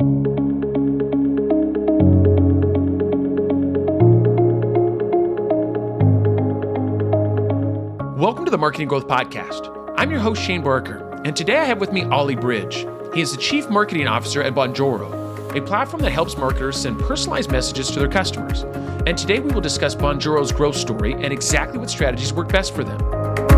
Welcome to the Marketing Growth Podcast. I'm your host, Shane Barker, and today I have with me Ollie Bridge. He is the Chief Marketing Officer at Bonjoro, a platform that helps marketers send personalized messages to their customers. And today we will discuss Bonjoro's growth story and exactly what strategies work best for them.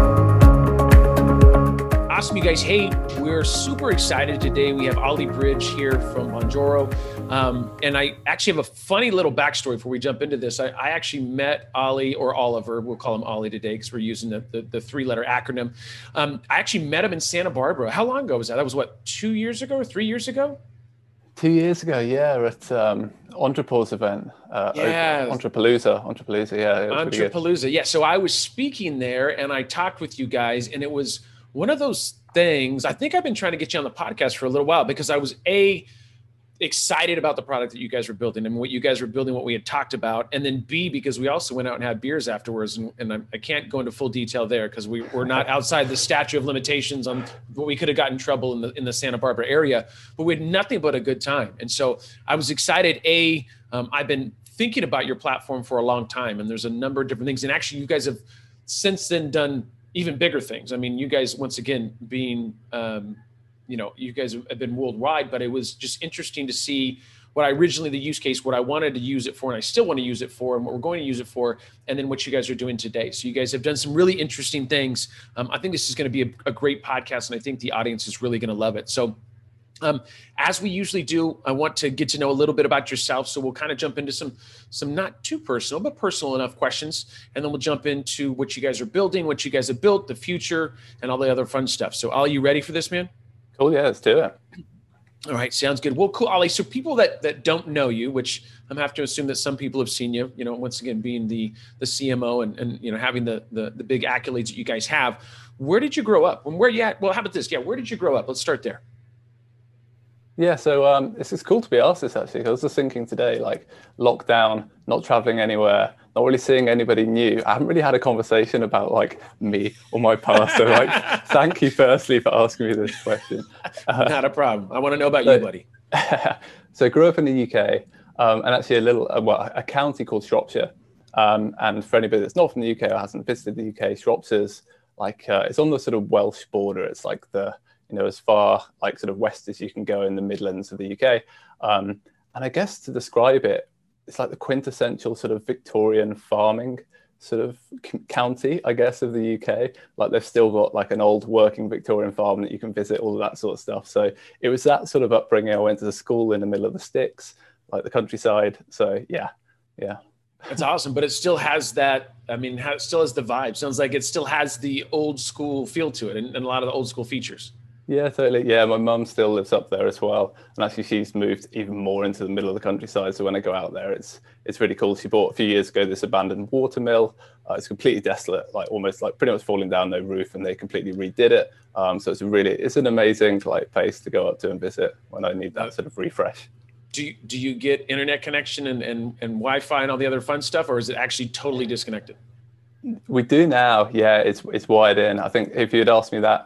Awesome, you guys. Hey, we're super excited today. We have Ollie Bridge here from Bonjoro. And I actually have a funny little backstory before we jump into this. I actually met Ollie, or Oliver, we'll call him Ollie today because we're using the three-letter acronym. I actually met him in Santa Barbara. How long ago was that? That was what, 2 years ago or 3 years ago? 2 years ago, yeah, at Entrepreneur's event. Yeah. Entrepalooza, yeah. Entrepalooza, yeah. So I was speaking there and I talked with you guys, and it was one of those things. I think I've been trying to get you on the podcast for a little while because I was excited about the product that you guys were building and what you guys were building, what we had talked about. And then B, because we also went out and had beers afterwards. And I can't go into full detail there because we're not outside the statute of limitations on what we could have gotten in trouble in the Santa Barbara area, but we had nothing but a good time. And so I was excited. I've been thinking about your platform for a long time, and there's a number of different things. And actually you guys have since then done even bigger things. I mean, you guys, once again, being, you guys have been worldwide, but it was just interesting to see what the use case, what I wanted to use it for, and I still want to use it for, and what we're going to use it for, and then what you guys are doing today. So you guys have done some really interesting things. I think this is going to be a great podcast, and I think the audience is really going to love it. So as we usually do, I want to get to know a little bit about yourself. So we'll kind of jump into some not too personal, but personal enough questions. And then we'll jump into what you guys are building, what you guys have built, the future, and all the other fun stuff. So Ollie, you ready for this, man? Cool, yeah, let's do it. All right, sounds good. Well, cool, Ollie. So people that don't know you, which I'm have to assume that some people have seen you, once again, being the CMO and having the big accolades that you guys have. Where did you grow up? And where you at? Well, how about this? Yeah, where did you grow up? Let's start there. Yeah, so it's cool to be asked this, actually. I was just thinking today, like lockdown, not traveling anywhere, not really seeing anybody new. I haven't really had a conversation about like me or my past. So thank you firstly for asking me this question. Not a problem. I want to know about you, buddy. So I grew up in the UK and actually a county called Shropshire. And for anybody that's not from the UK or hasn't visited the UK, Shropshire's like, it's on the sort of Welsh border. It's like as far like sort of west as you can go in the Midlands of the UK. And I guess to describe it, it's like the quintessential sort of Victorian farming sort of county, I guess, of the UK. Like they've still got like an old working Victorian farm that you can visit, all of that sort of stuff. So it was that sort of upbringing. I went to the school in the middle of the sticks, like the countryside. So yeah. That's awesome. But it still has that, it still has the vibe. Sounds like it still has the old school feel to it and a lot of the old school features. Yeah, totally. Yeah, my mum still lives up there as well. And actually she's moved even more into the middle of the countryside. So when I go out there, it's really cool. She bought a few years ago this abandoned watermill. It's completely desolate, like almost like pretty much falling down, no roof, and they completely redid it. So it's an amazing like place to go up to and visit when I need that sort of refresh. Do you get internet connection and Wi-Fi and all the other fun stuff, or is it actually totally disconnected? We do now. Yeah, it's wired in. I think if you'd asked me that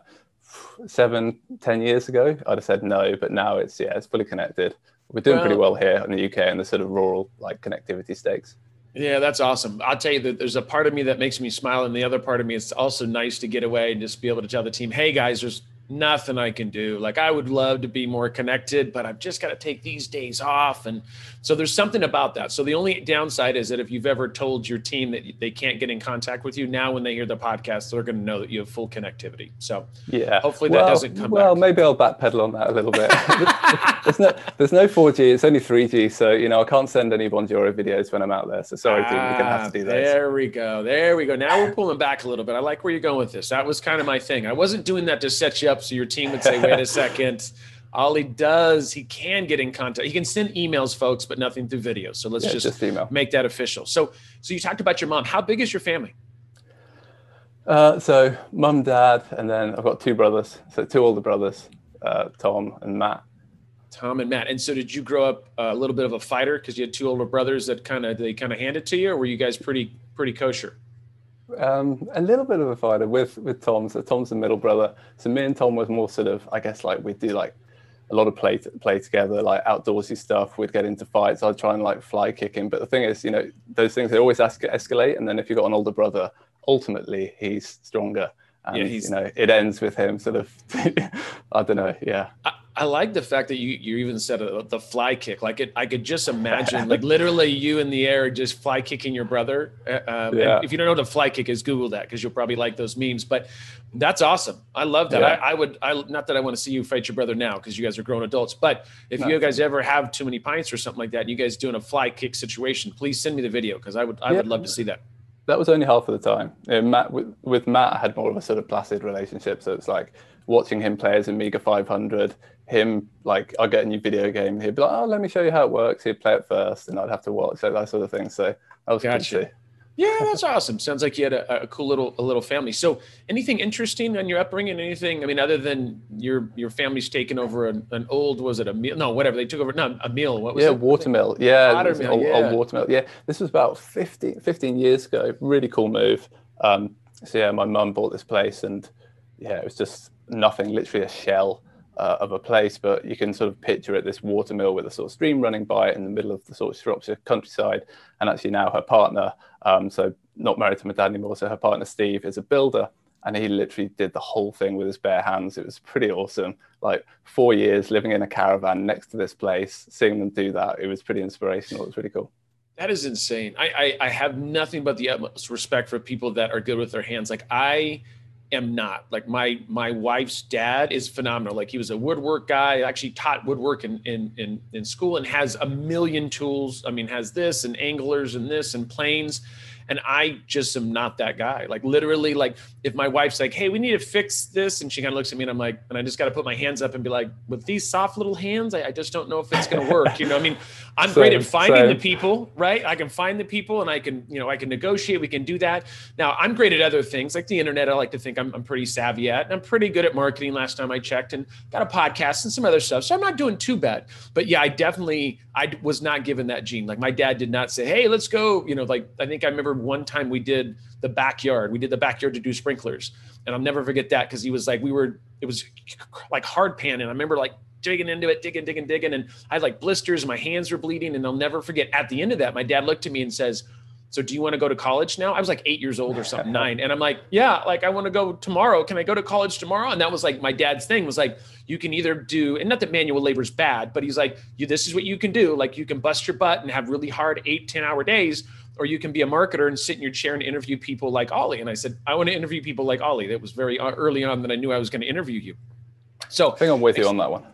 7-10 years ago, I'd have said no, but now it's fully connected. We're doing pretty well here in the UK and the sort of rural like connectivity stakes. Yeah, that's awesome. I'll tell you that there's a part of me that makes me smile, and the other part of me is also nice to get away and just be able to tell the team, hey guys, there's nothing I can do. Like I would love to be more connected, but I've just got to take these days off. And so there's something about that. So the only downside is that if you've ever told your team that they can't get in contact with you, now when they hear the podcast, they're going to know that you have full connectivity. So yeah, hopefully that doesn't come back. Well, maybe I'll backpedal on that a little bit. there's no 4G, it's only 3G. So, I can't send any Bonjoro videos when I'm out there. So sorry, dude, we're going to have to do those. There we go. Now we're pulling back a little bit. I like where you're going with this. That was kind of my thing. I wasn't doing that to set you up so your team would say, wait a second. Ollie he can get in contact. He can send emails, folks, but nothing through video. So let's just email. Make that official. So you talked about your mom. How big is your family? So mum, dad, and then I've got two brothers. So two older brothers, Tom and Matt. And so did you grow up a little bit of a fighter because you had two older brothers that kind of hand it to you, or were you guys pretty kosher? A little bit of a fighter with Tom. So Tom's the middle brother. So me and Tom was more sort of, I guess, like we do like a lot of play together, like outdoorsy stuff. We'd get into fights. I'd try and like fly kick him. But the thing is, those things, they always escalate. And then if you've got an older brother, ultimately he's stronger. And, it ends with him sort of, I don't know. Yeah. I like the fact that you even said the fly kick. Like I could just imagine like literally you in the air just fly kicking your brother. And if you don't know what a fly kick is, Google that because you'll probably like those memes. But that's awesome. I love that. Yeah. I not that I want to see you fight your brother now because you guys are grown adults. But if you guys ever have too many pints or something like that, and you guys doing a fly kick situation, please send me the video because I would love to see that. That was only half of the time. Matt, with Matt, I had more of a sort of placid relationship. So it's like watching him play as Amiga 500, him, like, I'll get a new video game. He'd be like, oh, let me show you how it works. He'd play it first and I'd have to watch it, that sort of thing. So that was good to see. Yeah, that's awesome. Sounds like you had a cool little family. So anything interesting on your upbringing? Anything, I mean, other than your family's taken over an old, was it a meal? No, whatever. They took over, a meal. What was it? Watermill. Yeah, old watermill. Yeah, this was about 15 years ago. Really cool move. So yeah, my mum bought this place and yeah, it was just nothing, literally a shell of a place, but you can sort of picture it, this watermill with a sort of stream running by it in the middle of the sort of Shropshire countryside. And actually now her partner, so not married to my dad anymore, so her partner Steve is a builder, and he literally did the whole thing with his bare hands. It was pretty awesome. Like 4 years living in a caravan next to this place, seeing them do that, it was pretty inspirational. It was really cool. That is insane. I have nothing but the utmost respect for people that are good with their hands. Like I am not. Like my wife's dad is phenomenal. Like he was a woodwork guy, actually taught woodwork in school and has a million tools. I mean, has this and anglers and this and planes. And I just am not that guy. Like literally, like if my wife's like, hey, we need to fix this. And she kind of looks at me and I'm like, and I just got to put my hands up and be like, with these soft little hands, I just don't know if it's going to work. I mean, I'm great at finding the people, right? I can find the people and I can negotiate. We can do that. Now I'm great at other things like the internet. I like to think I'm pretty savvy at, and I'm pretty good at marketing last time I checked, and got a podcast and some other stuff. So I'm not doing too bad, but yeah, I was not given that gene. Like my dad did not say, hey, let's go. Like I think I remember one time we did the backyard to do sprinklers. And I'll never forget that because he was like, it was like hard panning. I remember like digging into it, digging. And I had like blisters and my hands were bleeding. And I'll never forget at the end of that, my dad looked at me and says, so do you want to go to college now? I was like 8 years old or something, 9. And I'm like, yeah, like I want to go tomorrow. Can I go to college tomorrow? And that was like my dad's thing was like, you can either do, and not that manual labor is bad, but he's like, this is what you can do. Like you can bust your butt and have really hard 8-10 hour days, or you can be a marketer and sit in your chair and interview people like Ollie. And I said, I want to interview people like Ollie. That was very early on that I knew I was going to interview you. So I think I'm with you on that one.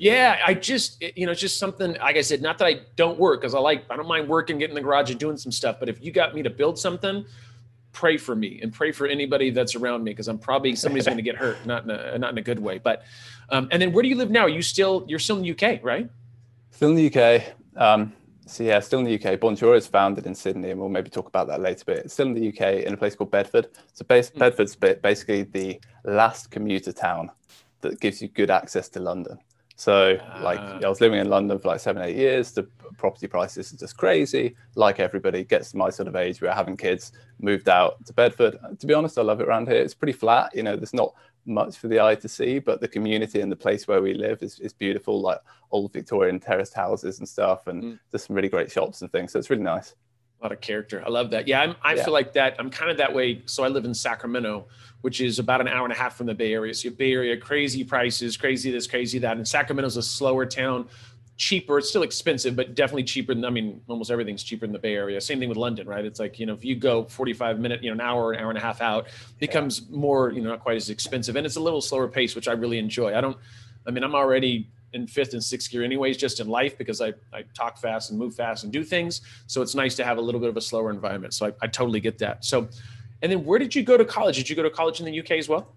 I just, it's just something, like I said, not that I don't work, because I don't mind working, getting in the garage and doing some stuff. But if you got me to build something, pray for me and pray for anybody that's around me, because I'm probably somebody's going to get hurt, not in a good way. But and then where do you live now? You're still in the UK, right? Still in the UK. So yeah, still in the UK. Bonjour is founded in Sydney, and we'll maybe talk about that later. But it's still in the UK in a place called Bedford. So Bedford's basically the last commuter town that gives you good access to London. So I was living in London for like 7-8 years. The property prices are just crazy. Like everybody gets to my sort of age, we're having kids, moved out to Bedford. To be honest, I love it around here. It's pretty flat. There's not much for the eye to see, but the community and the place where we live is beautiful, like old Victorian terraced houses and stuff, and there's some really great shops and things. So it's really nice. A lot of character. I love that. Yeah, I feel like that. I'm kind of that way. So I live in Sacramento, which is about an hour and a half from the Bay Area. So Bay Area, crazy prices, crazy this, crazy that. And Sacramento's a slower town, cheaper. It's still expensive, but definitely cheaper than, almost everything's cheaper in the Bay Area. Same thing with London, right? It's like, if you go 45 minutes, an hour and a half out, it becomes more, not quite as expensive. And it's a little slower pace, which I really enjoy. I'm already in 5th and 6th gear anyways, just in life, because I talk fast and move fast and do things. So it's nice to have a little bit of a slower environment. So I totally get that. So, and then where did you go to college? Did you go to college in the UK as well?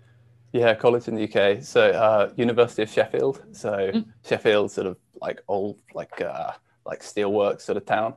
Yeah, college in the UK. So University of Sheffield. So Sheffield, sort of like old, like steelworks sort of town.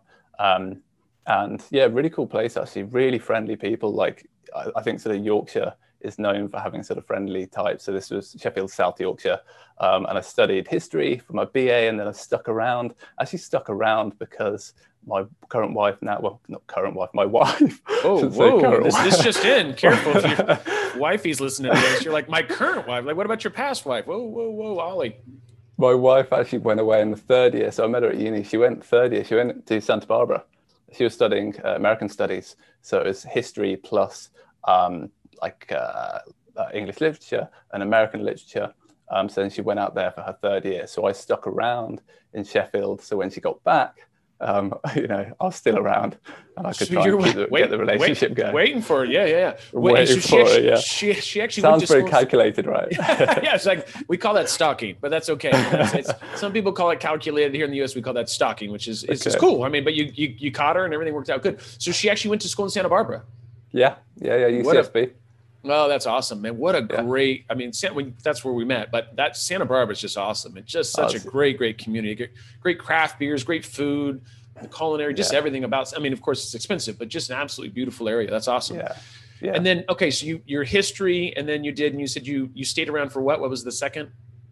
And yeah, really cool place, actually. Really friendly people. Like I think sort of Yorkshire is known for having sort of friendly types. So this was Sheffield, South Yorkshire. And I studied history for my BA, and then I stuck around because my current wife now, well, not current wife, my wife. Oh, whoa, this just in. Careful if your wifey's listening to this. You're like, my current wife. Like, what about your past wife? Whoa, Ollie. My wife actually went away in the third year. So I met her at uni. She went third year. She went to Santa Barbara. She was studying American studies. So it was history plus um, like English literature and American literature. So then she went out there for her third year. So I stuck around in Sheffield. So when she got back, I was still around and I could So try you're and get the relationship going. waiting for it. Yeah. Waiting So for it, yeah. She actually went Sounds to very school. calculated, right? Yeah, it's like we call that stalking, but that's okay. Some people call it calculated. Here in the U.S., we call that stalking, which is it's cool. I mean, but you caught her and everything worked out good. So she actually went to school in Santa Barbara. Yeah, UCSB. Oh, that's awesome, man. What a great, I mean, that's where we met, but that Santa Barbara is just awesome. It's just such a great community, great craft beers, great food, the culinary, just everything about, I mean, of course it's expensive, but just an absolutely beautiful area. That's awesome. Yeah. And then, okay, so your history, and then you said you stayed around for what? What was the second?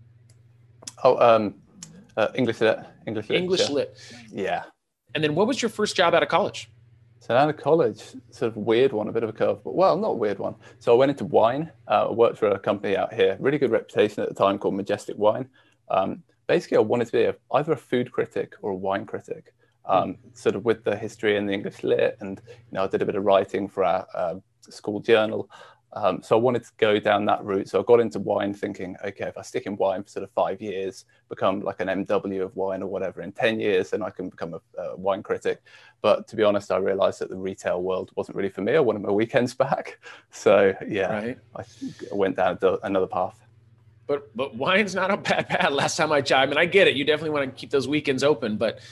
English lit. English lit. Yeah. And then what was your first job out of college? So out of college, sort of weird one, a bit of a curve, but well, not a weird one. So I went into wine. I worked for a company out here, really good reputation at the time called Majestic Wine. Basically, I wanted to be either a food critic or a wine critic, sort of with the history and the English lit. And, I did a bit of writing for our school journal. So I wanted to go down that route. So I got into wine thinking, okay, if I stick in wine for sort of 5 years, become like an MW of wine or whatever, in 10 years, then I can become a wine critic. But to be honest, I realized that the retail world wasn't really for me. I wanted my weekends back. So I went down another path. But wine's not a bad path. Last time I checked, I mean, I get it. You definitely want to keep those weekends open. But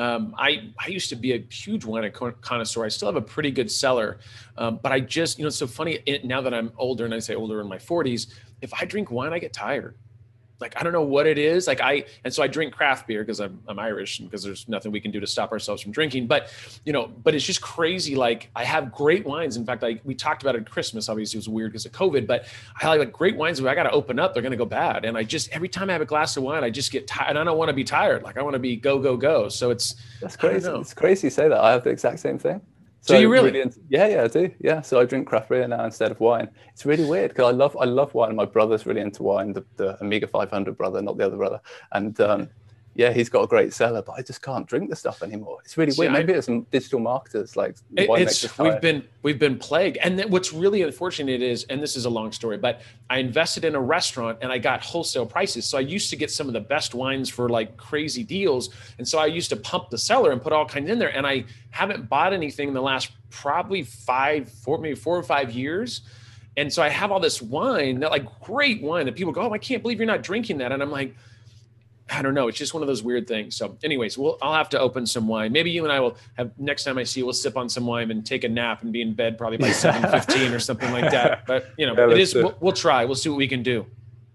I used to be a huge wine connoisseur. I still have a pretty good cellar. But I just, it's so funny now that I'm older, and I say older in my 40s, if I drink wine, I get tired. Like, I don't know what it is. And so I drink craft beer because I'm Irish, and because there's nothing we can do to stop ourselves from drinking. But, but it's just crazy. Like, I have great wines. In fact, we talked about it at Christmas. Obviously it was weird because of COVID, but I like great wines. If I got to open up, they're going to go bad. And every time I have a glass of wine, I just get tired. And I don't want to be tired. Like, I want to be go. So that's crazy. It's crazy you say that. I have the exact same thing. So do you really? I do. Yeah. So I drink craft beer now instead of wine. It's really weird because I love wine. My brother's really into wine, the Amiga 500 brother, not the other brother. And he's got a great cellar, but I just can't drink the stuff anymore. It's really weird. Maybe it's some digital marketers like we've been plagued. And then what's really unfortunate is, and this is a long story, but I invested in a restaurant and I got wholesale prices. So I used to get some of the best wines for like crazy deals. And so I used to pump the cellar and put all kinds in there. And I haven't bought anything in the last probably 4 or 5 years. And so I have all this wine, that like great wine that people go, oh, I can't believe you're not drinking that. And I'm like, I don't know. It's just one of those weird things. So anyways, I'll have to open some wine. Maybe you and I will have, next time I see you, we'll sip on some wine and take a nap and be in bed probably by 7:15 or something like that. But it is, we'll try, we'll see what we can do.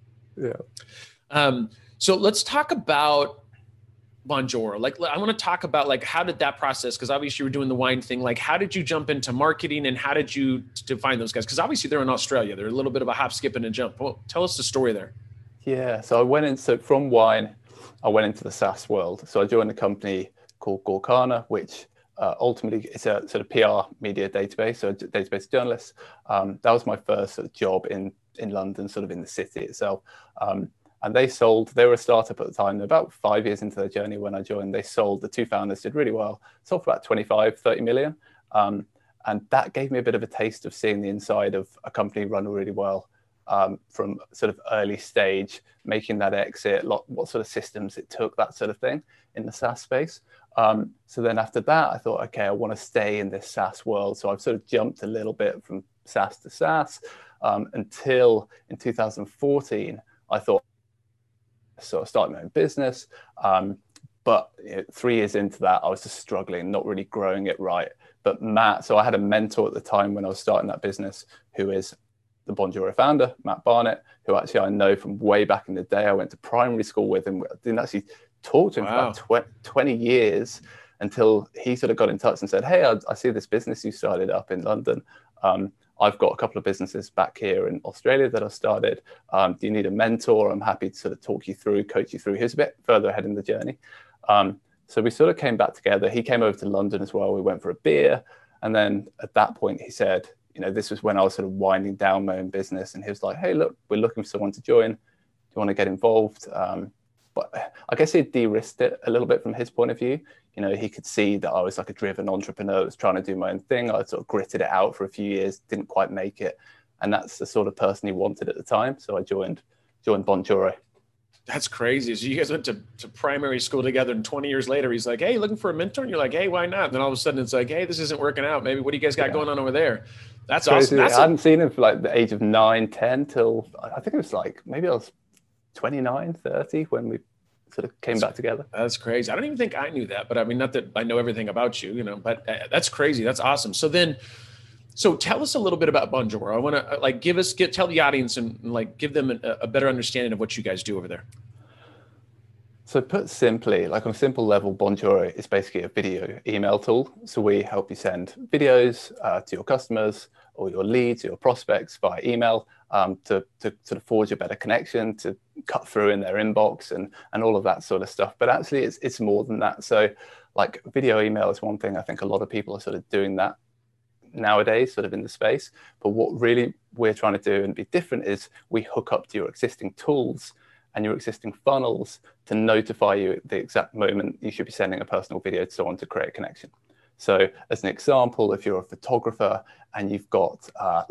Yeah. So let's talk about Bonjoro. Like, I want to talk about like, how did that process? Cause obviously you were doing the wine thing. Like, how did you jump into marketing and how did you define those guys? Cause obviously they're in Australia. They're a little bit of a hop, skip and a jump. Well, tell us the story there. Yeah. So from wine, I went into the SaaS world. So I joined a company called Gorkana, which ultimately is a sort of PR media database, so a database of journalists. That was my first sort of job in London, sort of in the city itself. And they were a startup at the time. They're about 5 years into their journey when I joined. They sold, the two founders did really well, sold for about 25-30 million. And that gave me a bit of a taste of seeing the inside of a company run really well. From sort of early stage, making that exit, what sort of systems it took, that sort of thing in the SaaS space. So then after that, I thought, okay, I want to stay in this SaaS world. So I've sort of jumped a little bit from SaaS to SaaS until in 2014, I thought, so I started my own business. But 3 years into that, I was just struggling, not really growing it right. But Matt, so I had a mentor at the time when I was starting that business, who is the Bonjoro founder, Matt Barnett, who actually I know from way back in the day. I went to primary school with him. I didn't actually talk to him for about 20 years until he sort of got in touch and said, hey, I see this business you started up in London. I've got a couple of businesses back here in Australia that I started. Do you need a mentor? I'm happy to sort of talk you through, coach you through. He was a bit further ahead in the journey. So we sort of came back together. He came over to London as well. We went for a beer. And then at that point, he said, this was when I was sort of winding down my own business. And he was like, hey, look, we're looking for someone to join. Do you want to get involved? but I guess he de-risked it a little bit from his point of view. You know, he could see that I was like a driven entrepreneur, was trying to do my own thing. I sort of gritted it out for a few years, didn't quite make it. And that's the sort of person he wanted at the time. So I joined Bonjoro. That's crazy. So you guys went to primary school together, and 20 years later, he's like, hey, looking for a mentor? And you're like, hey, why not? And then all of a sudden it's like, hey, this isn't working out. Maybe what do you guys got going on over there? That's awesome. I hadn't seen him for like the age of 9, 10 till I think it was like, maybe I was 29, 30 when we sort of came back together. That's crazy. I don't even think I knew that, but I mean, not that I know everything about you, you know, but that's crazy. That's awesome. So tell us a little bit about Bonjoro. I want to like tell the audience and like give them a better understanding of what you guys do over there. So put simply, like on a simple level, Bonjoro is basically a video email tool. So we help you send videos to your customers or your leads, or your prospects via email to sort of forge a better connection, to cut through in their inbox and all of that sort of stuff. But actually it's more than that. So like video email is one thing. I think a lot of people are sort of doing that nowadays, sort of in the space. But what really we're trying to do and be different is we hook up to your existing tools and your existing funnels to notify you at the exact moment you should be sending a personal video to someone to create a connection. So as an example, if you're a photographer and you've got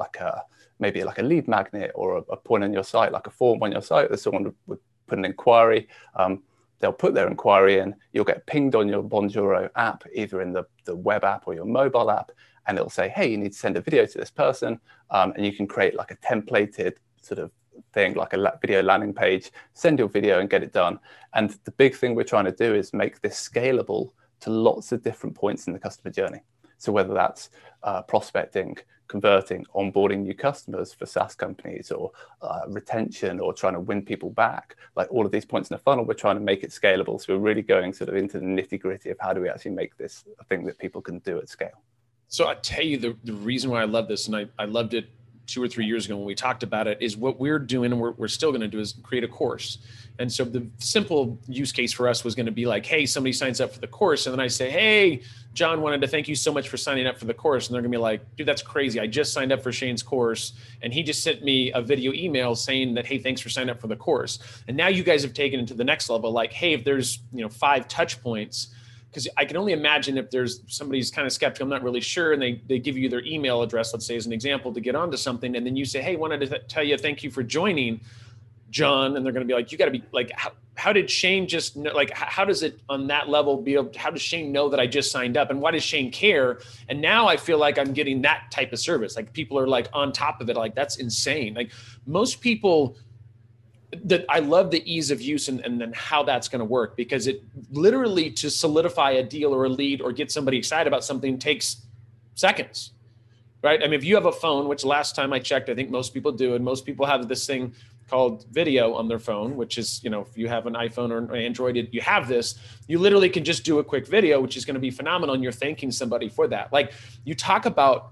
maybe like a lead magnet or a point on your site, like a form on your site that someone would put an inquiry, they'll put their inquiry in, you'll get pinged on your Bonjoro app, either in the web app or your mobile app, and it'll say, hey, you need to send a video to this person, and you can create like a templated sort of thing, like a video landing page, send your video and get it done. And the big thing we're trying to do is make this scalable to lots of different points in the customer journey. So whether that's prospecting, converting, onboarding new customers for SaaS companies, or retention, or trying to win people back, like all of these points in the funnel, we're trying to make it scalable. So we're really going sort of into the nitty gritty of how do we actually make this a thing that people can do at scale. So I tell you, the reason why I love this, and I loved it 2 or 3 years ago when we talked about it, is what we're doing and we're still going to do is create a course. And so the simple use case for us was going to be like, hey, somebody signs up for the course. And then I say, hey, John wanted to thank you so much for signing up for the course. And they're going to be like, dude, that's crazy. I just signed up for Shane's course. And he just sent me a video email saying that, hey, thanks for signing up for the course. And now you guys have taken it to the next level. Like, hey, if there's 5 touch points, because I can only imagine if there's somebody's kind of skeptical, I'm not really sure, and they give you their email address, let's say as an example, to get onto something, and then you say, hey, wanted to tell you thank you for joining, John, and they're going to be like, you got to be like, how did Shane just know, like, how does it on that level be able, how does Shane know that I just signed up, and why does Shane care? And now I feel like I'm getting that type of service. Like people are like on top of it, like that's insane. Like most people, that I love the ease of use and then how that's going to work, because it literally, to solidify a deal or a lead or get somebody excited about something takes seconds, right? I mean, if you have a phone, which last time I checked, I think most people do, and most people have this thing called video on their phone, which is, if you have an iPhone or an Android, you have this, you literally can just do a quick video, which is going to be phenomenal. And you're thanking somebody for that. Like you talk about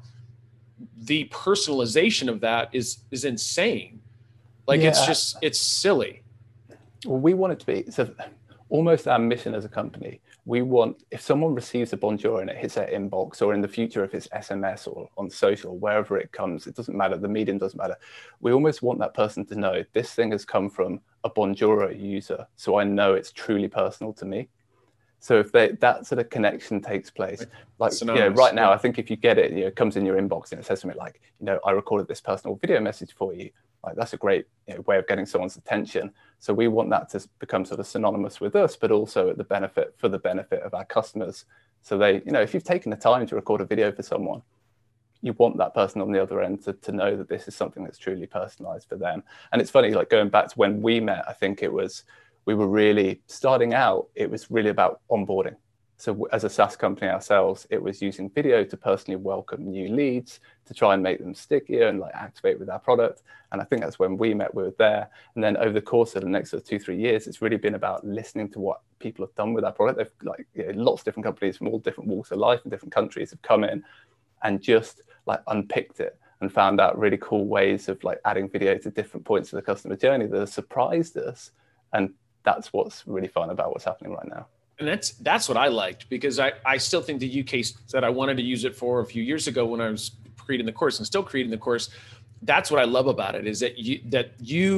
the personalization of that is insane. Like it's silly. Well, we want it to be, so almost our mission as a company, we want, if someone receives a Bonjoro and it hits their inbox, or in the future, if it's SMS or on social, wherever it comes, it doesn't matter, the medium doesn't matter. We almost want that person to know this thing has come from a Bonjoro user, so I know it's truly personal to me. So if that sort of connection takes place, like right now, I think if you get it, it comes in your inbox and it says something like, I recorded this personal video message for you. Like that's a great way of getting someone's attention. So we want that to become sort of synonymous with us, but also at the benefit of our customers. So they, if you've taken the time to record a video for someone, you want that person on the other end to know that this is something that's truly personalized for them. And it's funny, like going back to when we met, I think we were really starting out, it was really about onboarding. So as a SaaS company ourselves, it was using video to personally welcome new leads, to try and make them stickier and like activate with our product. And I think that's when we met, we were there. And then over the course of the next 2-3 years, it's really been about listening to what people have done with our product. They've lots of different companies from all different walks of life and different countries have come in and just like unpicked it and found out really cool ways of like adding video to different points of the customer journey that have surprised us. And that's what's really fun about what's happening right now. And that's what I liked, because I still think the use case that I wanted to use it for a few years ago when I was creating the course and still creating the course, that's what I love about it, is that you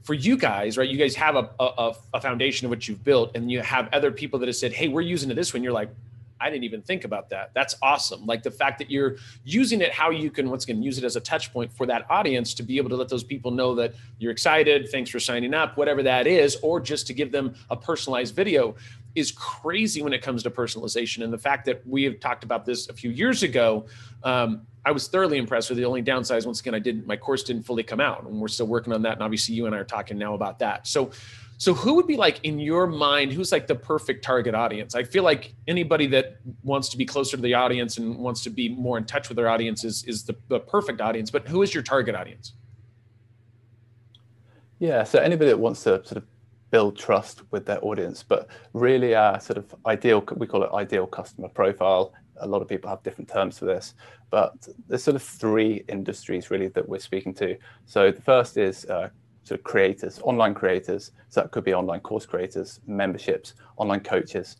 for you guys, right? You guys have a foundation of what you've built, and you have other people that have said, hey, we're using it this way. And you're like, I didn't even think about that. That's awesome. Like the fact that you're using it, how you can, once again, use it as a touch point for that audience to be able to let those people know that you're excited. Thanks for signing up, whatever that is, or just to give them a personalized video is crazy when it comes to personalization. And the fact that we have talked about this a few years ago, I was thoroughly impressed with. The only downside, once again, my course didn't fully come out, and we're still working on that. And obviously you and I are talking now about that. So who would be like, in your mind, who's like the perfect target audience? I feel like anybody that wants to be closer to the audience and wants to be more in touch with their audience is the perfect audience, but who is your target audience? Yeah, so anybody that wants to sort of build trust with their audience, but really our sort of ideal, we call it ideal customer profile. A lot of people have different terms for this, but there's sort of three industries really that we're speaking to. So the first is sort of creators, online creators. So that could be online course creators, memberships, online coaches.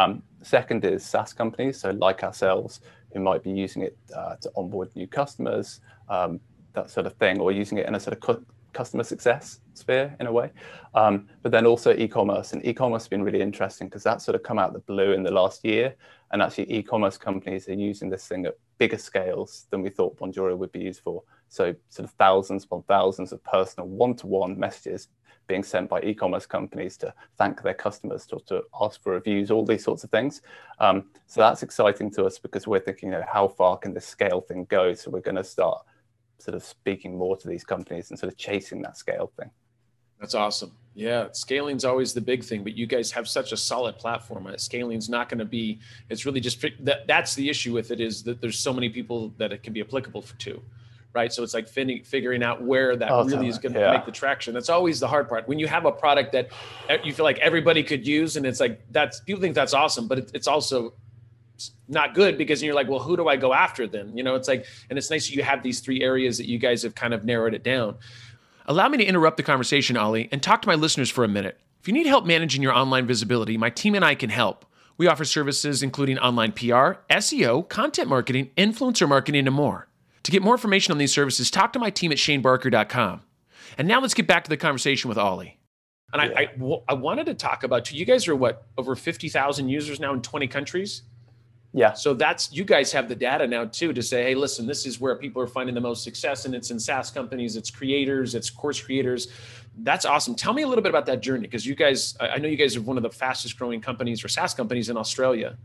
Second is SaaS companies, so like ourselves, who might be using it to onboard new customers, that sort of thing, or using it in a sort of customer success sphere in a way. But then also e-commerce, and e-commerce has been really interesting because that's sort of come out of the blue in the last year. And actually e-commerce companies are using this thing at bigger scales than we thought Bonjoro would be used for. So sort of thousands upon thousands of personal one-to-one messages being sent by e-commerce companies to thank their customers, to ask for reviews, all these sorts of things. So that's exciting to us because we're thinking, how far can this scale thing go? So we're going to start sort of speaking more to these companies and sort of chasing that scale thing. That's awesome. Yeah, scaling's always the big thing, but you guys have such a solid platform. Scaling's not going to be, it's really just, that's the issue with it, is that there's so many people that it can be applicable to, right? So it's like figuring out where that really is going to make the traction. That's always the hard part. When you have a product that you feel like everybody could use, and it's like, people think that's awesome, but it's also not good, because you're like, well, who do I go after then? It's like, and it's nice that you have these three areas that you guys have kind of narrowed it down. Allow me to interrupt the conversation, Ollie, and talk to my listeners for a minute. If you need help managing your online visibility, my team and I can help. We offer services including online PR, SEO, content marketing, influencer marketing, and more. To get more information on these services, talk to my team at shanebarker.com. And now let's get back to the conversation with Ollie. And I wanted to talk about, you guys are over 50,000 users now in 20 countries? Yeah. So you guys have the data now too, to say, hey, listen, this is where people are finding the most success, and it's in SaaS companies, it's creators, it's course creators. That's awesome. Tell me a little bit about that journey, because I know you guys are one of the fastest growing companies or SaaS companies in Australia.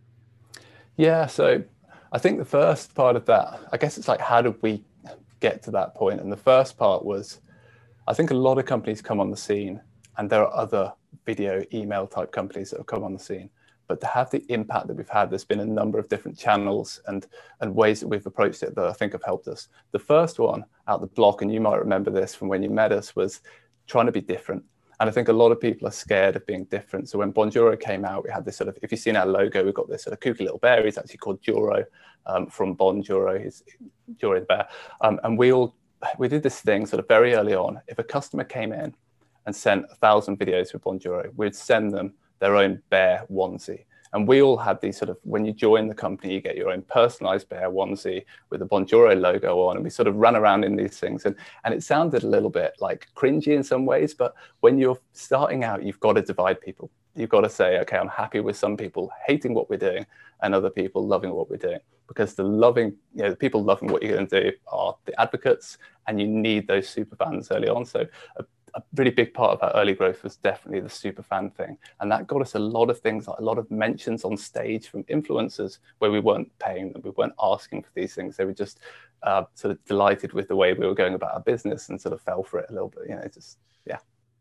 Yeah. So I think the first part of that, I guess it's like, how did we get to that point? And the first part was, I think a lot of companies come on the scene, and there are other video email type companies that have come on the scene. But to have the impact that we've had, there's been a number of different channels and ways that we've approached it that I think have helped us. The first one out the block, and you might remember this from when you met us, was trying to be different. And I think a lot of people are scared of being different. So when Bonjoro came out, we had this sort of, if you've seen our logo, we've got this sort of kooky little bear. He's actually called Joro, from Bonjoro. He's Joro the bear. And we did this thing sort of very early on. If a customer came in and sent 1,000 videos with Bonjoro, we'd send them their own bear onesie. And we all had these sort of, when you join the company, you get your own personalized bear onesie with a Bonjoro logo on. And we sort of ran around in these things. And it sounded a little bit like cringy in some ways, but when you're starting out, you've got to divide people. You've got to say, okay, I'm happy with some people hating what we're doing and other people loving what we're doing. Because the people loving what you're going to do are the advocates, and you need those super fans early on. So a really big part of our early growth was definitely the super fan thing. And that got us a lot of things, like a lot of mentions on stage from influencers where we weren't paying them. We weren't asking for these things. They were just sort of delighted with the way we were going about our business and sort of fell for it a little bit. Yeah.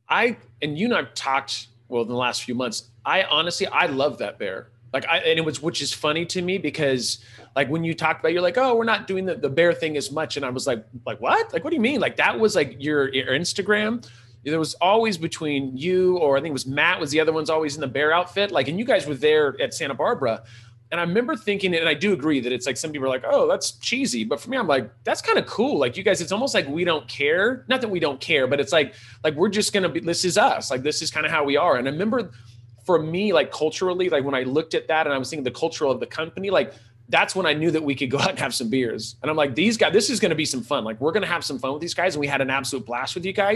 And you and I've talked, in the last few months, I love that bear. Which is funny to me, because like when you talked about, you're like, oh, we're not doing the bear thing as much. And I was like, what? Like, what do you mean? Like, that was like your Instagram. There was always between you, or I think it was Matt was the other one's always in the bear outfit. Like, and you guys were there at Santa Barbara. And I remember thinking, and I do agree that it's like, some people are like, oh, that's cheesy. But for me, I'm like, that's kind of cool. Like, you guys, it's almost like we don't care. Not that we don't care, but it's like we're just going to be, this is us. Like, this is kind of how we are. And I remember for me, like culturally, like when I looked at that and I was thinking the cultural of the company, like that's when I knew that we could go out and have some beers. And I'm like, these guys, this is going to be some fun. Like, we're going to have some fun with these guys. And we had an absolute blast with you guys.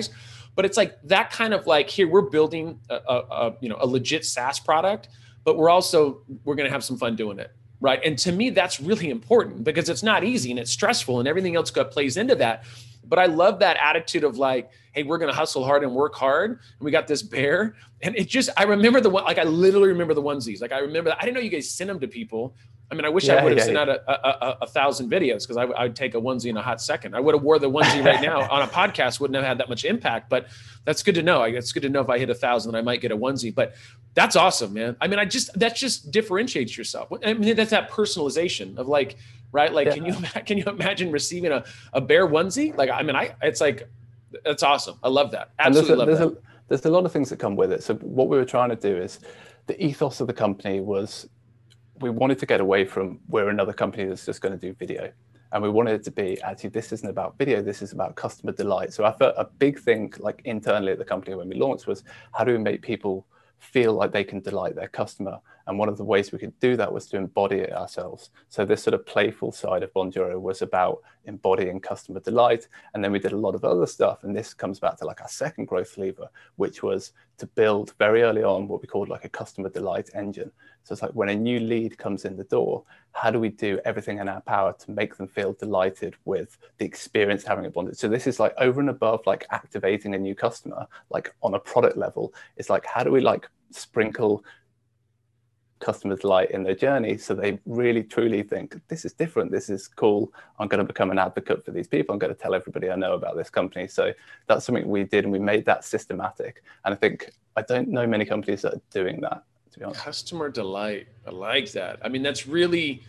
but it's like that kind of like, here, we're building a legit SaaS product, but we're going to have some fun doing it. Right. And to me, that's really important because it's not easy and it's stressful and everything else plays into that. But I love that attitude of like, hey, we're going to hustle hard and work hard. And we got this bear. And I remember I literally remember the onesies. Like I didn't know you guys sent them to people. I mean, I wish I would have sent out 1,000 videos because I would take a onesie in a hot second. I would have wore the onesie right now on a podcast, wouldn't have had that much impact, but that's good to know. It's good to know if I hit 1,000, I might get a onesie, but that's awesome, man. I mean, that just differentiates yourself. I mean, that's that personalization of like, right? Like, can you imagine receiving a bear onesie? Like, I mean, it's like, that's awesome. I love that. Absolutely love that. There's a lot of things that come with it. So what we were trying to do is the ethos of the company was, we wanted to get away from we're another company that's just going to do video. And we wanted it to be, actually, this isn't about video, this is about customer delight. So I thought a big thing like internally at the company when we launched was, how do we make people feel like they can delight their customer? And one of the ways we could do that was to embody it ourselves. So this sort of playful side of Bonjoro was about embodying customer delight. And then we did a lot of other stuff. And this comes back to like our second growth lever, which was to build very early on what we called like a customer delight engine. So it's like when a new lead comes in the door, how do we do everything in our power to make them feel delighted with the experience having a bonded? So this is like over and above like activating a new customer, like on a product level. It's like, how do we like sprinkle customer delight in their journey so they really truly think, this is different, this is cool, I'm going to become an advocate for these people, I'm going to tell everybody I know about this company. So that's something we did, and we made that systematic. And I don't know many companies that are doing that, to be honest. Customer delight, I like that. I mean, that's really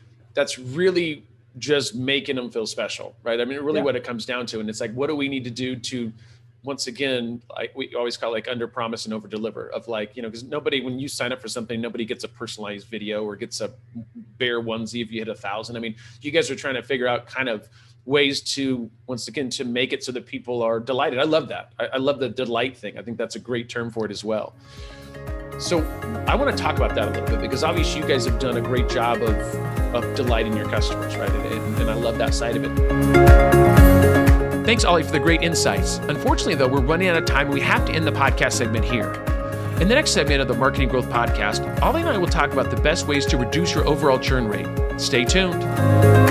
just making them feel special, right? I mean, really what it comes down to. And it's like, what do we need to do to, once again, like we always call it like under promise and over deliver, of like, because when you sign up for something, nobody gets a personalized video or gets a bear onesie if you hit 1,000. I mean, you guys are trying to figure out kind of ways to, once again, to make it so that people are delighted. I love that. I love the delight thing. I think that's a great term for it as well. So I want to talk about that a little bit, because obviously you guys have done a great job of delighting your customers, right? And I love that side of it. Thanks, Ollie, for the great insights. Unfortunately, though, we're running out of time. We have to end the podcast segment here. In the next segment of the Marketing Growth Podcast, Ollie and I will talk about the best ways to reduce your overall churn rate. Stay tuned.